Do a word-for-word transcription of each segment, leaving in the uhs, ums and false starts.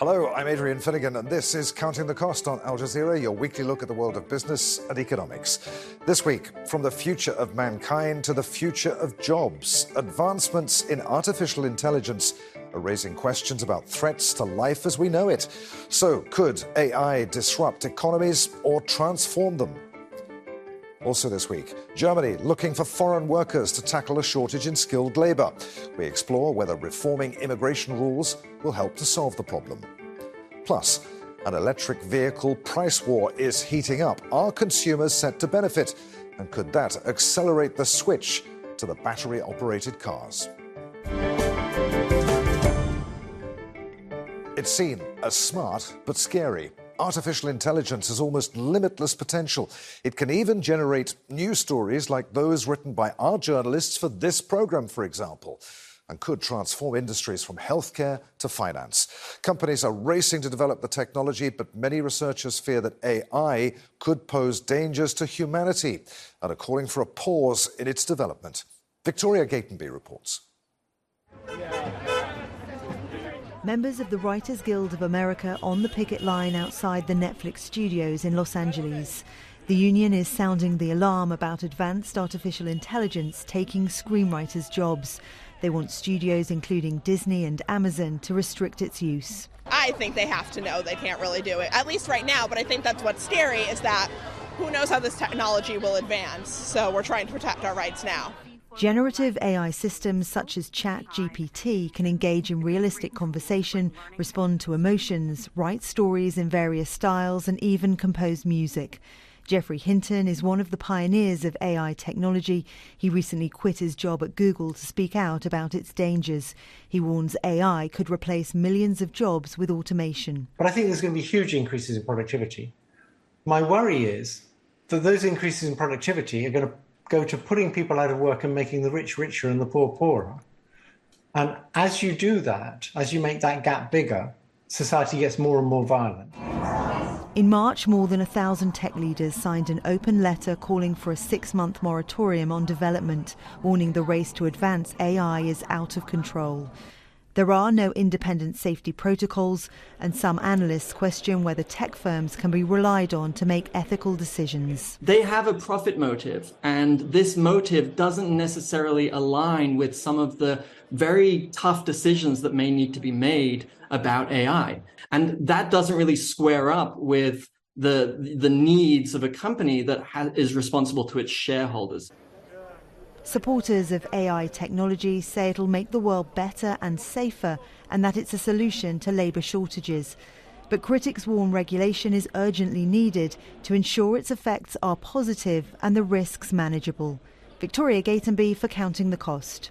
Hello, I'm Adrian Finnegan, and this is Counting the Cost on Al Jazeera, your weekly look at the world of business and economics. This week, from the future of mankind to the future of jobs, advancements in artificial intelligence are raising questions about threats to life as we know it. So, could A I disrupt economies or transform them? Also this week, Germany looking for foreign workers to tackle a shortage in skilled labour. We explore whether reforming immigration rules will help to solve the problem. Plus, an electric vehicle price war is heating up. Are consumers set to benefit? And could that accelerate the switch to the battery-operated cars? It's seen as smart but scary. Artificial intelligence has almost limitless potential. It can even generate news stories like those written by our journalists for this programme, for example, and could transform industries from healthcare to finance. Companies are racing to develop the technology, but many researchers fear that A I could pose dangers to humanity and are calling for a pause in its development. Victoria Gatenby reports. Members of the Writers Guild of America on the picket line outside the Netflix studios in Los Angeles. The union is sounding the alarm about advanced artificial intelligence taking screenwriters' jobs. They want studios, including Disney and Amazon, to restrict its use. I think they have to know they can't really do it, at least right now. But I think that's what's scary, is that who knows how this technology will advance. So we're trying to protect our rights now. Generative A I systems such as ChatGPT can engage in realistic conversation, respond to emotions, write stories in various styles, and even compose music. Geoffrey Hinton is one of the pioneers of A I technology. He recently quit his job at Google to speak out about its dangers. He warns A I could replace millions of jobs with automation. But I think there's going to be huge increases in productivity. My worry is that those increases in productivity are going to go to putting people out of work and making the rich richer and the poor poorer. And as you do that, as you make that gap bigger, society gets more and more violent. In March, more than a thousand tech leaders signed an open letter calling for a six-month moratorium on development, warning the race to advance A I is out of control. There are no independent safety protocols, and some analysts question whether tech firms can be relied on to make ethical decisions. They have a profit motive, and this motive doesn't necessarily align with some of the very tough decisions that may need to be made about A I. And that doesn't really square up with the, the needs of a company that ha- is responsible to its shareholders. Supporters of A I technology say it'll make the world better and safer, and that it's a solution to labour shortages. But critics warn regulation is urgently needed to ensure its effects are positive and the risks manageable. Victoria Gatenby for Counting the Cost.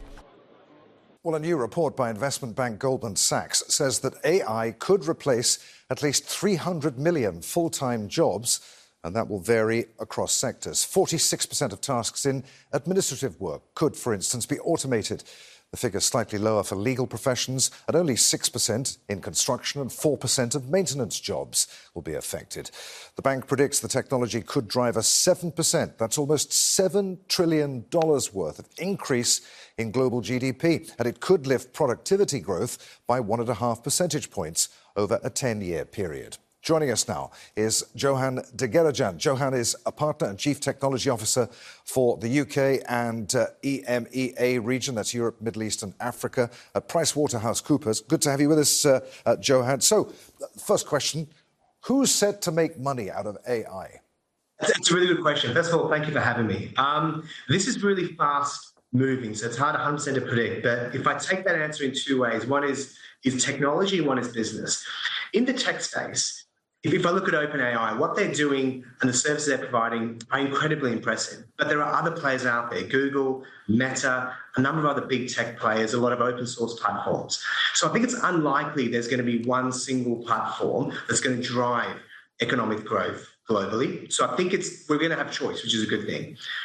Well, a new report by investment bank Goldman Sachs says that A I could replace at least three hundred million full-time jobs, and that will vary across sectors. forty-six percent of tasks in administrative work could, for instance, be automated. The figure is slightly lower for legal professions, and only six percent in construction and four percent of maintenance jobs will be affected. The bank predicts the technology could drive a seven percent, that's almost seven trillion dollars worth of increase in global G D P, and it could lift productivity growth by one and a half percentage points over a ten-year period. Joining us now is Johan de Gerajan. Johan is a partner and chief technology officer for the U K and uh, E M E A region, that's Europe, Middle East and Africa, at PricewaterhouseCoopers. Good to have you with us, uh, uh, Johan. So, first question, who's set to make money out of A I? That's a really good question. First of all, thank you for having me. Um, this is really fast moving, so it's hard one hundred percent to predict. But if I take that answer in two ways, one is, is technology, one is business. In the tech space, If, if I look at OpenAI, what they're doing and the services they're providing are incredibly impressive. But there are other players out there, Google, Meta, a number of other big tech players, a lot of open source platforms. So I think it's unlikely there's going to be one single platform that's going to drive economic growth globally. So I think it's we're going to have choice, which is a good thing.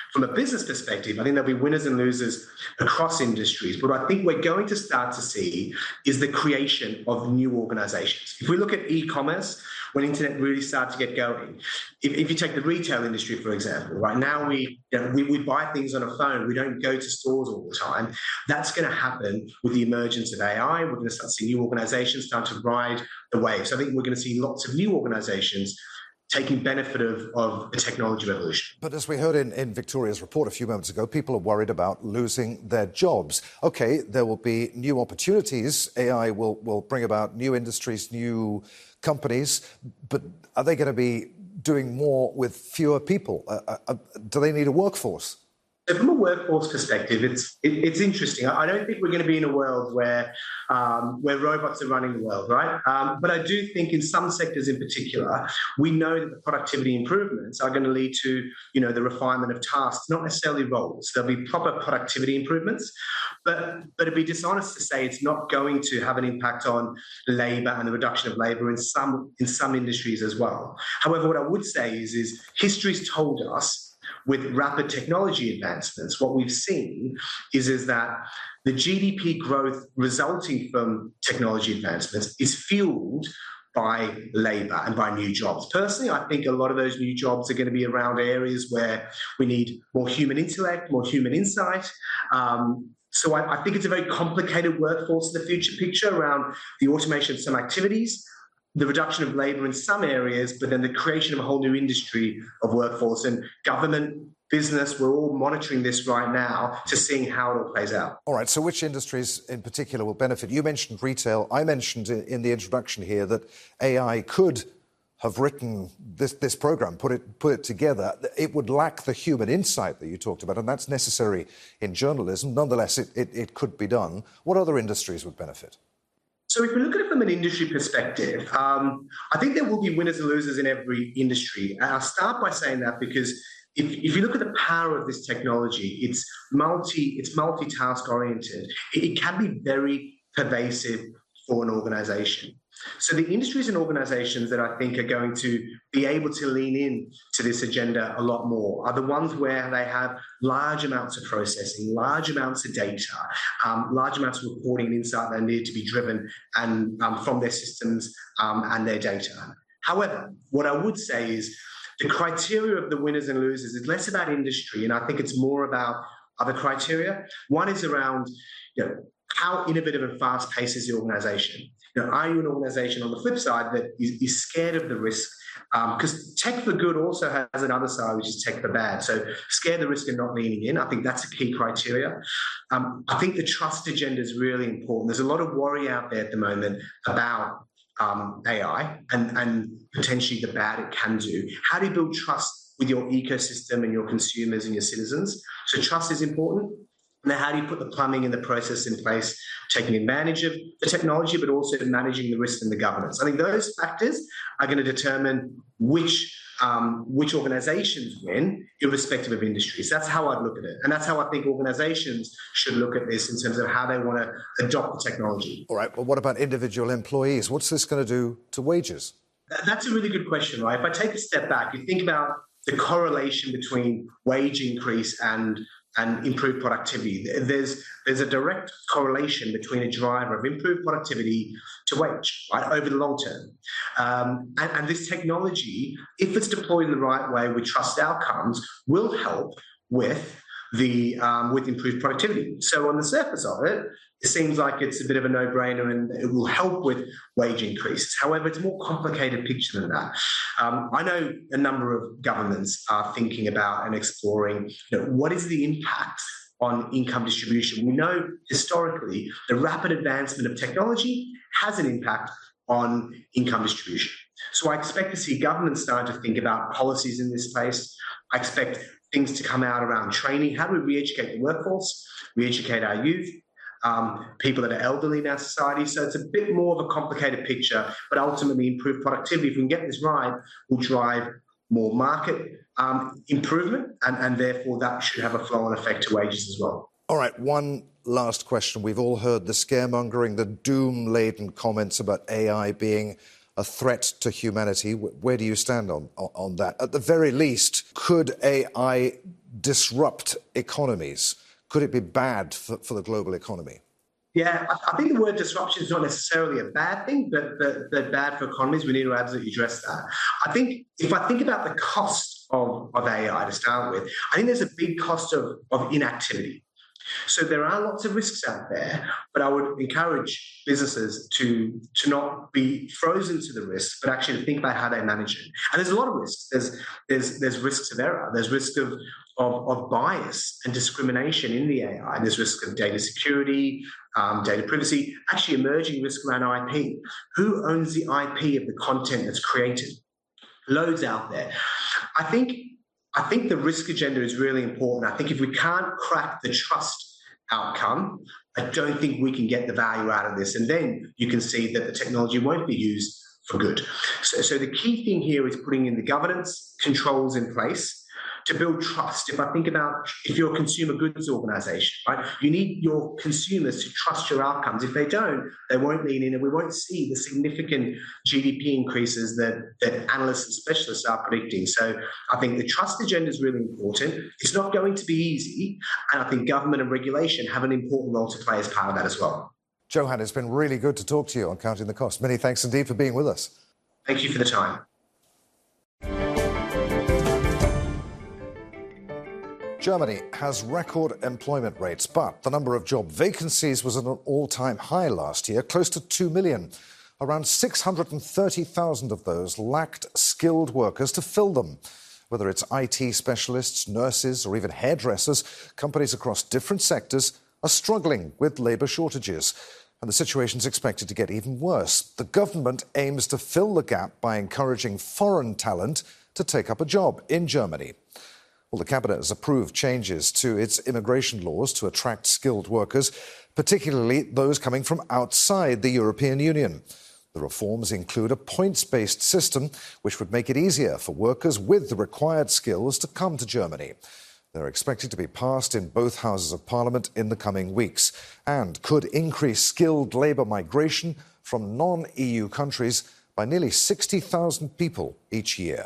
from a business perspective, I think there'll be winners and losers across industries. But what I think we're going to start to see is the creation of new organizations. If we look at e-commerce, when internet really started to get going, if, if you take the retail industry, for example, right now we, you know, we we buy things on a phone. We don't go to stores all the time. That's going to happen with the emergence of A I. We're going to start seeing new organizations start to ride the wave. So I think we're going to see lots of new organizations taking benefit of, of the technology revolution. But as we heard in, in Victoria's report a few moments ago, people are worried about losing their jobs. OK, there will be new opportunities. A I will, will bring about new industries, new companies. But are they going to be doing more with fewer people? Uh, uh, do they need a workforce? So from a workforce perspective, it's it, it's interesting. I don't think we're going to be in a world where um, where robots are running the world, right? Um, but I do think in some sectors in particular, we know that the productivity improvements are going to lead to, you know, the refinement of tasks, not necessarily roles. There'll be proper productivity improvements, but but it'd be dishonest to say it's not going to have an impact on labour and the reduction of labour in some in some industries as well. However, what I would say is is history's told us, with rapid technology advancements, what we've seen is, is that the G D P growth resulting from technology advancements is fueled by labour and by new jobs. Personally, I think a lot of those new jobs are going to be around areas where we need more human intellect, more human insight. Um, so I, I think it's a very complicated workforce in the future picture around the automation of some activities, the reduction of labour in some areas, but then the creation of a whole new industry of workforce. And government, business, we're all monitoring this right now to seeing how it all plays out. All right, so which industries in particular will benefit? You mentioned retail. I mentioned in the introduction here that A I could have written this, this programme, put it, put it together. It would lack the human insight that you talked about, and that's necessary in journalism. Nonetheless, it, it, it could be done. What other industries would benefit? So if we look at it from an industry perspective, um, I think there will be winners and losers in every industry. And I'll start by saying that because if, if you look at the power of this technology, it's multi, it's multitask oriented. It, it can be very pervasive for an organisation. So the industries and organisations that I think are going to be able to lean in to this agenda a lot more are the ones where they have large amounts of processing, large amounts of data, um, large amounts of reporting and insight that need to be driven and um, from their systems um, and their data. However, what I would say is the criteria of the winners and losers is less about industry, and I think it's more about other criteria. One is around, you know, how innovative and fast-paced is the organisation? You know, are you an organisation on the flip side that is, is scared of the risk? Because um, tech for good also has another side, which is tech for bad. So scared of the risk and not leaning in, I think that's a key criteria. Um, I think the trust agenda is really important. There's a lot of worry out there at the moment about um, A I and, and potentially the bad it can do. How do you build trust with your ecosystem and your consumers and your citizens? So trust is important. Now, how do you put the plumbing and the process in place, taking advantage of the technology, but also managing the risk and the governance? I think those factors are going to determine which um, which organisations win, irrespective of industries. That's how I'd look at it. And that's how I think organisations should look at this in terms of how they want to adopt the technology. All right, well, what about individual employees? What's this going to do to wages? That's a really good question, right? If I take a step back, you think about the correlation between wage increase and and improved productivity. There's there's a direct correlation between a driver of improved productivity to wage, right, over the long term. Um, and, and this technology, if it's deployed in the right way with trust outcomes, will help with the um, with improved productivity. So on the surface of it, it seems like it's a bit of a no-brainer and it will help with wage increases. However, it's a more complicated picture than that. Um, I know a number of governments are thinking about and exploring, you know, what is the impact on income distribution. We know historically the rapid advancement of technology has an impact on income distribution. So I expect to see governments start to think about policies in this space. I expect things to come out around training. How do we re-educate the workforce, re-educate our youth, um, people that are elderly in our society? So it's a bit more of a complicated picture, but ultimately improved productivity, if we can get this right, will drive more market um, improvement, and, and therefore that should have a flow-on effect to wages as well. All right, one last question. We've all heard the scaremongering, the doom-laden comments about A I being a threat to humanity. Where do you stand on, on that? At the very least, could A I disrupt economies? Could it be bad for, for the global economy? Yeah, I think the word disruption is not necessarily a bad thing, but, but, but bad for economies. We need to absolutely address that. I think if I think about the cost of, of A I to start with, I think there's a big cost of, of inactivity. So there are lots of risks out there, but I would encourage businesses to, to not be frozen to the risks, but actually to think about how they manage it. And there's a lot of risks. There's there's there's risks of error. There's risk of of, of bias and discrimination in the A I. There's risk of data security, um, data privacy, actually emerging risk around I P. Who owns the I P of the content that's created? Loads out there. I think I think the risk agenda is really important. I think if we can't crack the trust outcome, I don't think we can get the value out of this. And then you can see that the technology won't be used for good. So, so the key thing here is putting in the governance controls in place to build trust. If I think about if you're a consumer goods organisation, right, you need your consumers to trust your outcomes. If they don't, they won't lean in, and we won't see the significant G D P increases that, that analysts and specialists are predicting. So I think the trust agenda is really important. It's not going to be easy, and I think government and regulation have an important role to play as part of that as well. Johan, it's been really good to talk to you on Counting the Cost. Many thanks indeed for being with us. Thank you for the time. Germany has record employment rates, but the number of job vacancies was at an all-time high last year, close to two million. Around six hundred thirty thousand of those lacked skilled workers to fill them. Whether it's I T specialists, nurses, or even hairdressers, companies across different sectors are struggling with labour shortages. And the situation's expected to get even worse. The government aims to fill the gap by encouraging foreign talent to take up a job in Germany. Well, the Cabinet has approved changes to its immigration laws to attract skilled workers, particularly those coming from outside the European Union. The reforms include a points-based system, which would make it easier for workers with the required skills to come to Germany. They're expected to be passed in both houses of Parliament in the coming weeks and could increase skilled labour migration from non-E U countries by nearly sixty thousand people each year.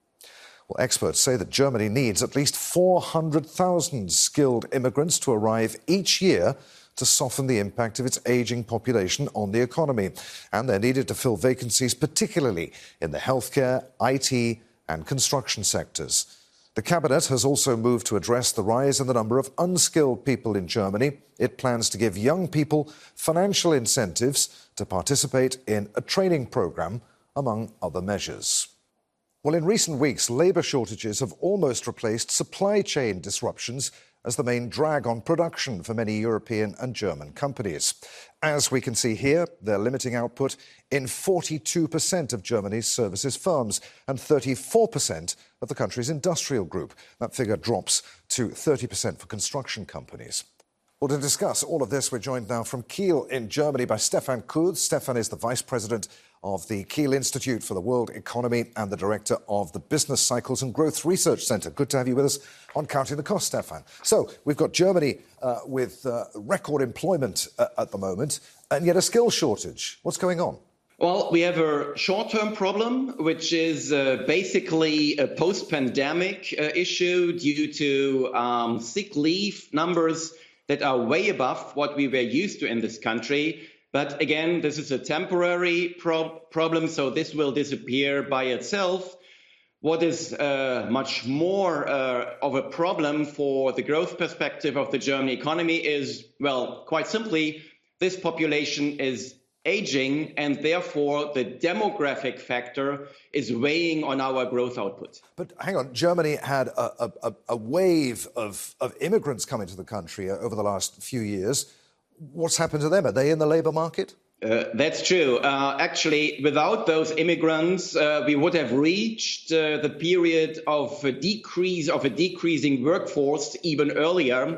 Well, experts say that Germany needs at least four hundred thousand skilled immigrants to arrive each year to soften the impact of its ageing population on the economy. And they're needed to fill vacancies, particularly in the healthcare, I T and construction sectors. The Cabinet has also moved to address the rise in the number of unskilled people in Germany. It plans to give young people financial incentives to participate in a training programme, among other measures. Well, in recent weeks, labour shortages have almost replaced supply chain disruptions as the main drag on production for many European and German companies. As we can see here, they're limiting output in forty-two percent of Germany's services firms and thirty-four percent of the country's industrial group. That figure drops to thirty percent for construction companies. Well, to discuss all of this, we're joined now from Kiel in Germany by Stefan Kurz. Stefan is the Vice President of the Kiel Institute for the World Economy and the Director of the Business Cycles and Growth Research Centre. Good to have you with us on Counting the Cost, Stefan. So we've got Germany uh, with uh, record employment uh, at the moment and yet a skills shortage. What's going on? Well, we have a short-term problem, which is uh, basically a post-pandemic uh, issue due to um, sick leave numbers that are way above what we were used to in this country. But again, this is a temporary pro- problem, so this will disappear by itself. What is uh, much more uh, of a problem for the growth perspective of the German economy is, well, quite simply, this population is aging, and therefore the demographic factor is weighing on our growth output. But hang on, Germany had a, a, a wave of, of immigrants coming to the country over the last few years. What's happened to them? Are they in the labour market? Uh, that's true. Uh, actually, without those immigrants, uh, we would have reached uh, the period of a decrease of a decreasing workforce even earlier.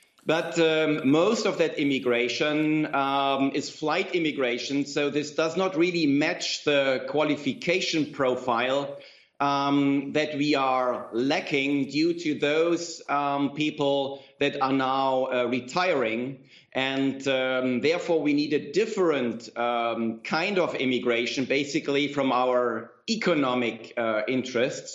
But um, most of that immigration um, is flight immigration, so this does not really match the qualification profile um, that we are lacking due to those um, people that are now uh, retiring. And um, therefore, we need a different um, kind of immigration, basically from our economic uh, interests.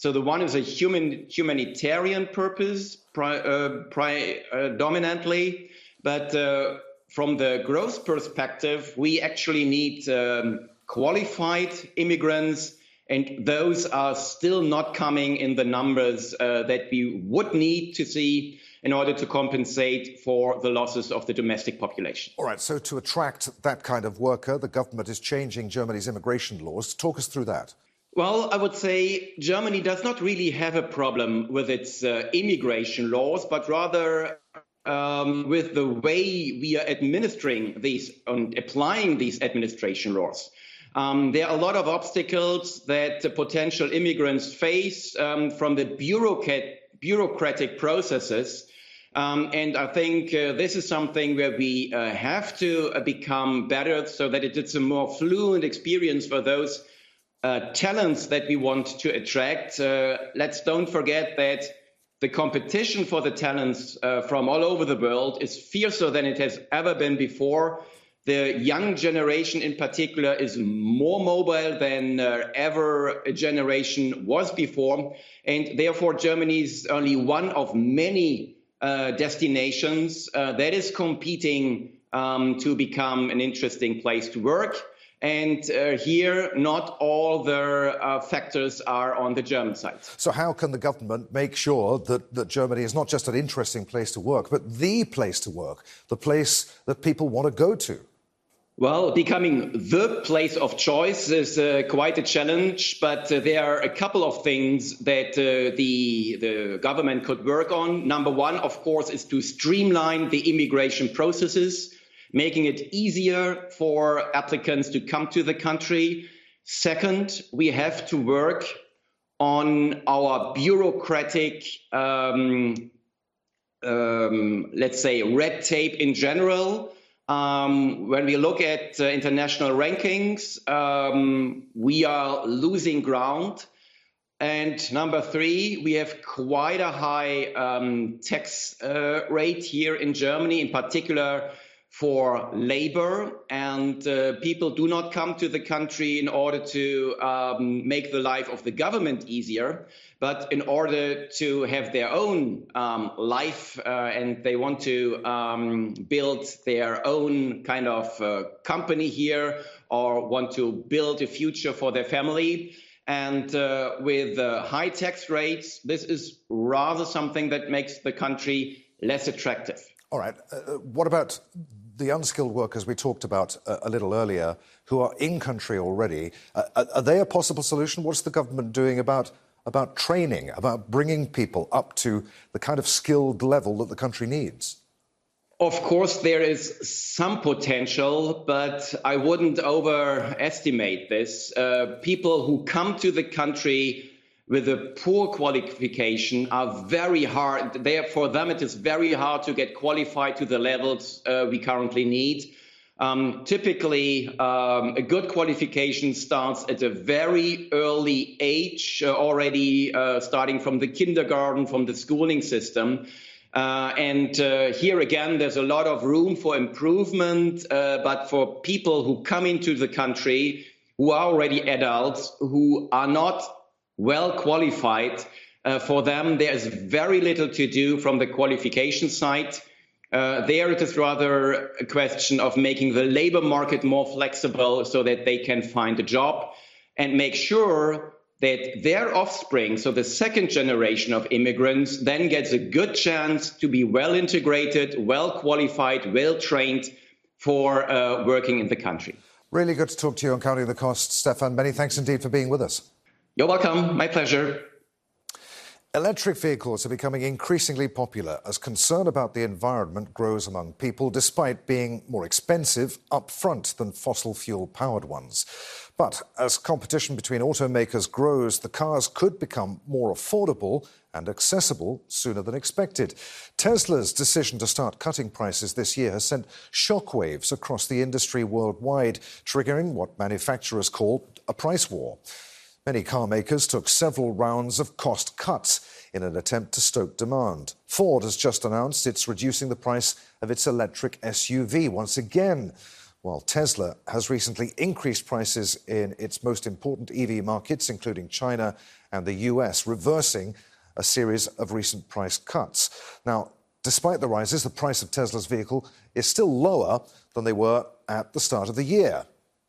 So the one is a human humanitarian purpose pri, uh, pri, uh, dominantly, but uh, from the growth perspective, we actually need um, qualified immigrants, and those are still not coming in the numbers uh, that we would need to see in order to compensate for the losses of the domestic population. All right, so to attract that kind of worker, the government is changing Germany's immigration laws. Talk us through that. Well, I would say Germany does not really have a problem with its uh, immigration laws, but rather um, with the way we are administering these and applying these administration laws. Um, there are a lot of obstacles that the potential immigrants face um, from the bureaucrat bureaucratic processes. Um, and I think uh, this is something where we uh, have to uh, become better so that it is a more fluent experience for those uh, talents that we want to attract. Uh, let's don't forget that the competition for the talents uh, from all over the world is fiercer than it has ever been before. The young generation in particular is more mobile than uh, ever a generation was before. And therefore, Germany is only one of many uh, destinations uh, that is competing um, to become an interesting place to work. And uh, here, not all the uh, factors are on the German side. So how can the government make sure that, that Germany is not just an interesting place to work, but the place to work, the place that people want to go to? Well, becoming the place of choice is uh, quite a challenge, but uh, there are a couple of things that uh, the, the government could work on. Number one, of course, is to streamline the immigration processes, making it easier for applicants to come to the country. Second, we have to work on our bureaucratic, um, um, let's say, red tape in general. Um, when we look at uh, international rankings, um, we are losing ground. And number three, we have quite a high um, tax uh, rate here in Germany, in particular for labor. And uh, people do not come to the country in order to um, make the life of the government easier, but in order to have their own um, life, uh, and they want to um, build their own kind of uh, company here or want to build a future for their family. And uh, with uh, high tax rates, this is rather something that makes the country less attractive. All right. Uh, what about the unskilled workers we talked about uh, a little earlier who are in country already? Uh, are they a possible solution? What's the government doing about about training, about bringing people up to the kind of skilled level that the country needs? Of course, there is some potential, but I wouldn't overestimate this. Uh, people who come to the country with a poor qualification are very hard. They, for them, it is very hard to get qualified to the levels uh, we currently need. Um, typically, um, a good qualification starts at a very early age, uh, already uh, starting from the kindergarten, from the schooling system. Uh, and uh, here again, there's a lot of room for improvement. Uh, but for people who come into the country, who are already adults, who are not well qualified, uh, for them, there's very little to do from the qualification side. Uh, there it is rather a question of making the labor market more flexible so that they can find a job and make sure that their offspring, so the second generation of immigrants, then gets a good chance to be well integrated, well qualified, well trained for uh, working in the country. Really good to talk to you on Counting the Costs, Stefan. Many thanks indeed for being with us. You're welcome. My pleasure. Electric vehicles are becoming increasingly popular as concern about the environment grows among people, despite being more expensive up front than fossil fuel-powered ones. But as competition between automakers grows, the cars could become more affordable and accessible sooner than expected. Tesla's decision to start cutting prices this year has sent shockwaves across the industry worldwide, triggering what manufacturers call a price war. Many car makers took several rounds of cost cuts in an attempt to stoke demand. Ford has just announced it's reducing the price of its electric S U V once again. While Tesla has recently increased prices in its most important E V markets, including China and the U S, reversing a series of recent price cuts. Now, despite the rises, the price of Tesla's vehicle is still lower than they were at the start of the year.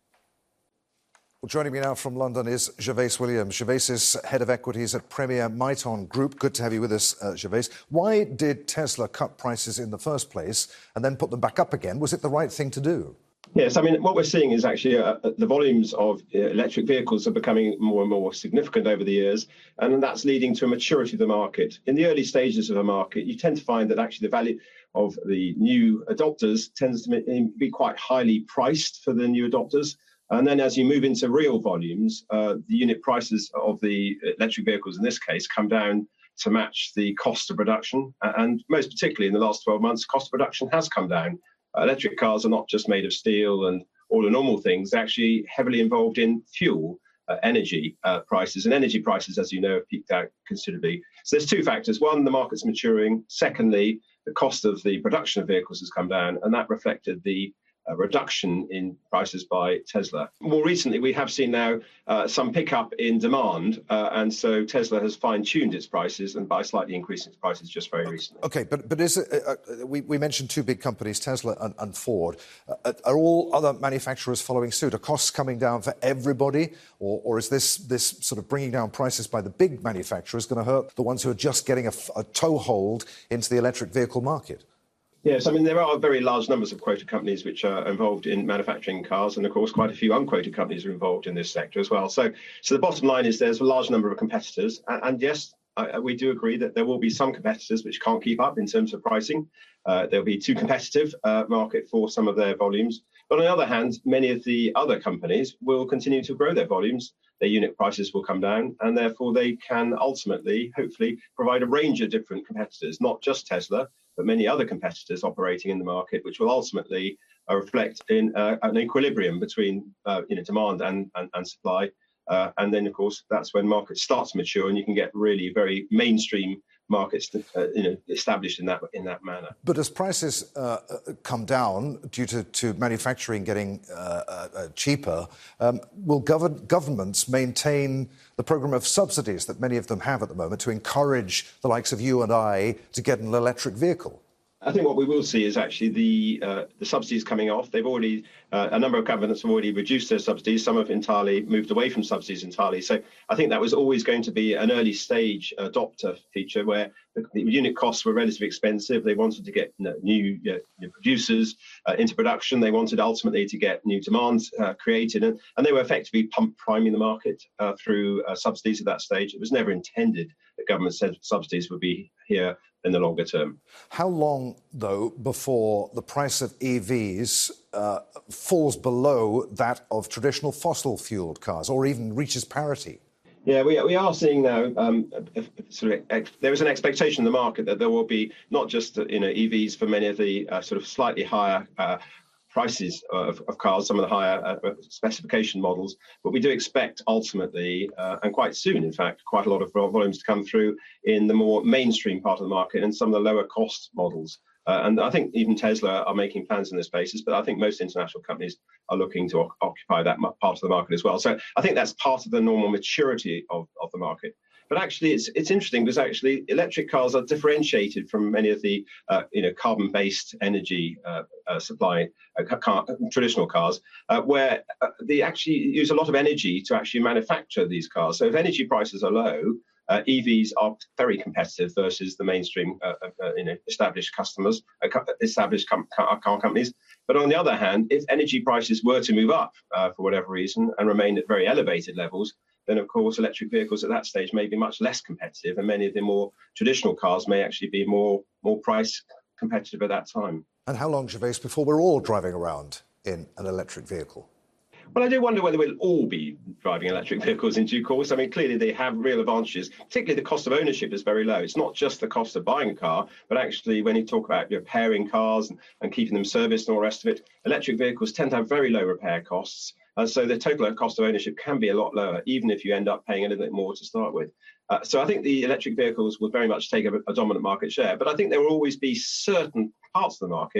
Well, joining me now from London is Gervais Williams. Gervais is head of equities at Premier Miton Group. Good to have you with us, uh, Gervais. Why did Tesla cut prices in the first place and then put them back up again? Was it the right thing to do? Yes, I mean, what we're seeing is actually uh, the volumes of uh, electric vehicles are becoming more and more significant over the years, and that's leading to a maturity of the market. In the early stages of a market, you tend to find that actually the value of the new adopters tends to be quite highly priced for the new adopters. And then as you move into real volumes, uh, the unit prices of the electric vehicles in this case come down to match the cost of production. And most particularly in the last twelve months, cost of production has come down. Uh, electric cars are not just made of steel and all the normal things, they're actually heavily involved in fuel, uh, energy uh, prices. And energy prices, as you know, have peaked out considerably. So there's two factors. One, the market's maturing. Secondly, the cost of the production of vehicles has come down, and that reflected the a reduction in prices by Tesla. More recently, we have seen now uh, some pickup in demand, uh, and so Tesla has fine-tuned its prices and by slightly increasing its prices just very recently. Okay, but but is it, uh, uh, we, we mentioned two big companies, Tesla and, and Ford. Uh, are all other manufacturers following suit? Are costs coming down for everybody, or, or is this, this sort of bringing down prices by the big manufacturers going to hurt the ones who are just getting a, a toehold into the electric vehicle market? Yes, I mean, there are very large numbers of quoted companies which are involved in manufacturing cars, and of course, quite a few unquoted companies are involved in this sector as well. So, so the bottom line is there's a large number of competitors, and, and yes, I, we do agree that there will be some competitors which can't keep up in terms of pricing. Uh, there'll be too competitive uh, market for some of their volumes. But on the other hand, many of the other companies will continue to grow their volumes. Their unit prices will come down, and therefore they can ultimately, hopefully, provide a range of different competitors, not just Tesla, but many other competitors operating in the market, which will ultimately uh, reflect in uh, an equilibrium between uh, you know, demand and, and, and supply. Uh, and then, of course, that's when markets start to mature, and you can get really very mainstream markets that, uh, you know, established in that in that manner. But as prices uh, come down due to, to manufacturing getting uh, uh, cheaper, um, will gov- governments maintain the programme of subsidies that many of them have at the moment to encourage the likes of you and I to get an electric vehicle? I think what we will see is actually the uh, the subsidies coming off. They've already, uh, a number of governments have already reduced their subsidies. Some have entirely moved away from subsidies entirely. So I think that was always going to be an early stage adopter feature where the, the unit costs were relatively expensive. They wanted to get you know, new, uh, new producers uh, into production. They wanted ultimately to get new demand uh, created. And, and they were effectively pump priming the market uh, through uh, subsidies at that stage. It was never intended that government said subsidies would be here in the longer term. How long, though, before the price of E Vs uh, falls below that of traditional fossil-fuelled cars, or even reaches parity? Yeah, we, we are seeing now, um, sort of, ex- there is an expectation in the market that there will be not just you know E Vs for many of the uh, sort of slightly higher uh, prices of, of cars, some of the higher uh, specification models, but we do expect ultimately, uh, and quite soon, in fact, quite a lot of volumes to come through in the more mainstream part of the market and some of the lower cost models. Uh, and I think even Tesla are making plans in this basis, but I think most international companies are looking to o- occupy that part of the market as well. So I think that's part of the normal maturity of, of the market. But actually, it's it's interesting because actually electric cars are differentiated from many of the uh, you know carbon-based energy uh, uh, supply uh, car, traditional cars, uh, where uh, they actually use a lot of energy to actually manufacture these cars. So if energy prices are low, uh, E Vs are very competitive versus the mainstream uh, uh, you know established customers, uh, established com- car companies. But on the other hand, if energy prices were to move up uh, for whatever reason and remain at very elevated levels, then of course electric vehicles at that stage may be much less competitive, and many of the more traditional cars may actually be more more price competitive at that time. And how long, Gervais, before we're all driving around in an electric vehicle? Well, I do wonder whether we'll all be driving electric vehicles in due course. I mean, clearly they have real advantages, particularly the cost of ownership is very low. It's not just the cost of buying a car, but actually when you talk about repairing cars and, and keeping them serviced and all the rest of it, electric vehicles tend to have very low repair costs. And so the total cost of ownership can be a lot lower, even if you end up paying a little bit more to start with. Uh, so I think the electric vehicles will very much take a, a dominant market share. But I think there will always be certain parts of the market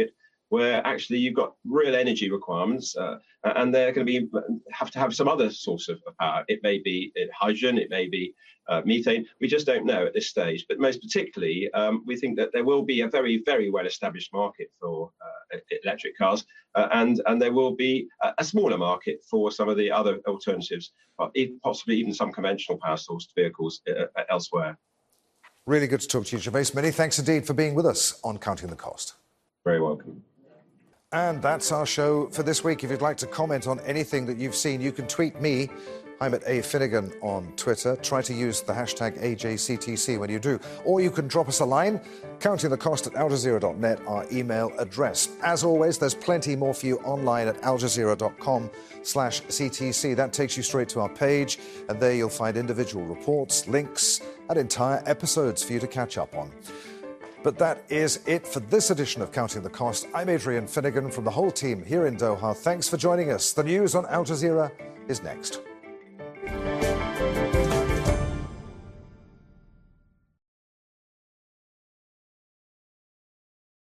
where actually you've got real energy requirements, uh, and they're going to be have to have some other source of power. It may be hydrogen, it may be uh, methane. We just don't know at this stage. But most particularly, um, we think that there will be a very, very well-established market for uh, electric cars, uh, and and there will be a, a smaller market for some of the other alternatives, possibly even some conventional power-sourced vehicles uh, elsewhere. Really good to talk to you, Gervase. Many thanks indeed for being with us on Counting the Cost. Very welcome. And that's our show for this week. If you'd like to comment on anything that you've seen, you can tweet me. I'm at A Finnegan on Twitter. Try to use the hashtag A J C T C when you do. Or you can drop us a line, counting the cost at al jazeera dot net, our email address. As always, there's plenty more for you online at al jazeera dot com slash C T C. That takes you straight to our page, and there you'll find individual reports, links, and entire episodes for you to catch up on. But that is it for this edition of Counting the Cost. I'm Adrian Finnegan from the whole team here in Doha. Thanks for joining us. The news on Al Jazeera is next.